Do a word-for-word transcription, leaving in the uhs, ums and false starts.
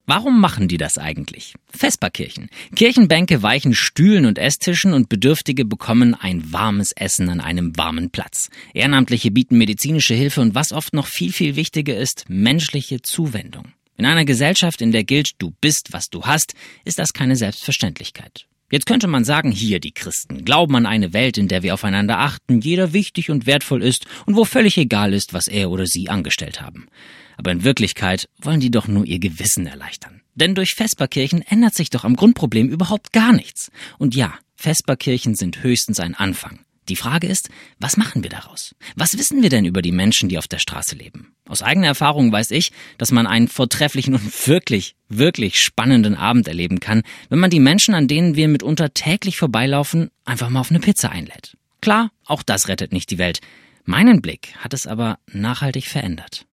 Warum machen die das eigentlich? Vesperkirchen. Kirchenbänke weichen Stühlen und Esstischen und Bedürftige bekommen ein warmes Essen an einem warmen Platz. Ehrenamtliche bieten medizinische Hilfe und was oft noch viel, viel wichtiger ist, menschliche Zuwendung. In einer Gesellschaft, in der gilt, du bist, was du hast, ist das keine Selbstverständlichkeit. Jetzt könnte man sagen, hier die Christen glauben an eine Welt, in der wir aufeinander achten, jeder wichtig und wertvoll ist und wo völlig egal ist, was er oder sie angestellt haben. Aber in Wirklichkeit wollen die doch nur ihr Gewissen erleichtern. Denn durch Vesperkirchen ändert sich doch am Grundproblem überhaupt gar nichts. Und ja, Vesperkirchen sind höchstens ein Anfang. Die Frage ist, was machen wir daraus? Was wissen wir denn über die Menschen, die auf der Straße leben? Aus eigener Erfahrung weiß ich, dass man einen vortrefflichen und wirklich, wirklich spannenden Abend erleben kann, wenn man die Menschen, an denen wir mitunter täglich vorbeilaufen, einfach mal auf eine Pizza einlädt. Klar, auch das rettet nicht die Welt. Meinen Blick hat es aber nachhaltig verändert.